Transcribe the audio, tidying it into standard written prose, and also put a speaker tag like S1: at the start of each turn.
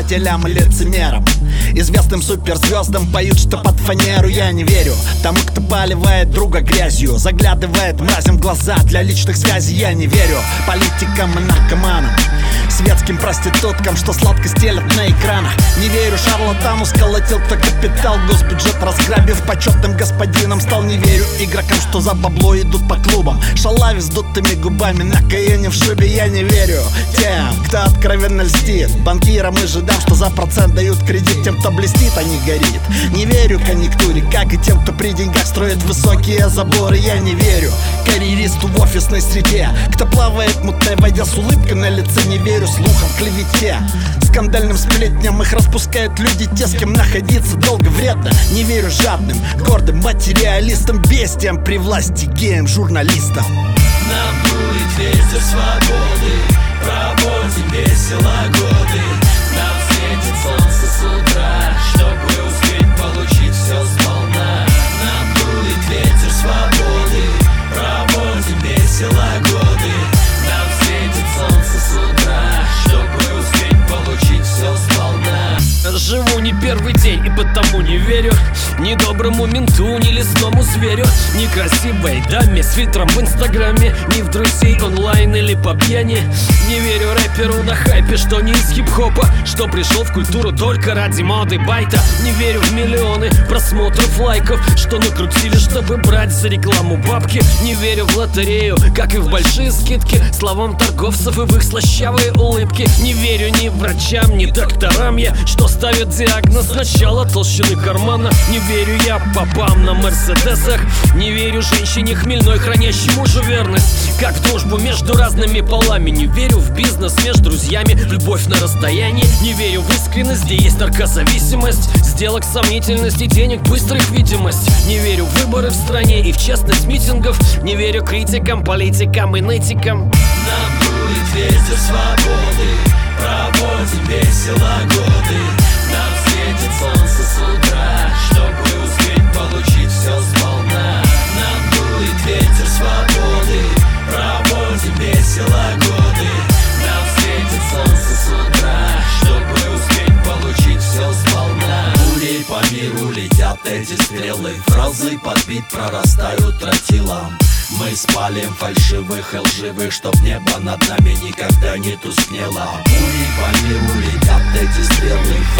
S1: предателям и лицемерам. Известным суперзвездам поют, что под фанеру. Я не верю тому, кто поливает друга грязью, заглядывает мразям в глаза для личных связей. Я не верю политикам и наркоманам, светским проституткам, что сладко стелят на экранах. Не верю шарлатану, сколотил кто капитал, госбюджет разграбив, почетным господином стал. Не верю игрокам, что за бабло идут по клубам, шалави с дутыми губами на Каене в шубе. Я не верю тем, кто откровенно льстит банкирам и жидам, что за процент дают кредит тем, кто блестит, а не горит. Не верю конъюнктуре, как и тем, кто при деньгах строит высокие заборы. Я не верю карьеристу в офисной среде, кто плавает в мутной воде с улыбкой на лице. Не верю слухам, клевете, скандальным сплетням, их распускают люди, те, с кем находиться долго вредно. Не верю жадным, гордым материалистам, бестиям при власти, геям, журналистам.
S2: Нам дует ветер свободы, проводим весело годы. Нам светит солнце с утра, чтобы успеть получить все сполна. Нам дует ветер свободы, проводим весело годы. Нам светит солнце с утра, чтобы успеть получить все сполна.
S3: Живу не первый день и потому не верю ни доброму менту, ни лесному зверю, ни красивой даме с фильтром в инстаграме, ни в друзей онлайн или по пьяни. Не верю рэперу на хайпе, что не из хип-хопа, что пришел в культуру только ради моды байта. Не верю в миллионы просмотров, лайков, что накрутили, чтобы брать за рекламу бабки. Не верю в лотерею, как и в большие скидки, словам торговцев и в их слащавые улыбки. Не верю ни врачам, ни докторам я, что ставят диагноз начала толщины кармана. Не верю я попам на мерседесах, не верю женщине хмельной, хранящей мужу верность, как в дружбу между разными полами. Не верю в бизнес между друзьями, в любовь на расстоянии. Не верю в искренность, где есть наркозависимость, сделок, сомнительность и денег, быстрых видимость. Не верю в выборы в стране и в честность митингов. Не верю критикам, политикам и нытикам.
S2: Нам дует ветер свободы, проводим весело годы. Нам светит солнце с утра, чтобы успеть получить все сполна. Нам дует ветер свободы, проводим весело годы. Нам светит солнце с утра, чтобы успеть получить все сполна. Пулей по миру летят эти стрелы, фразы под бит прорастают тротилом. Мы спалим фальшивых и лживых, чтоб небо над нами никогда не тускнело. Пулей по миру летят эти стрелы,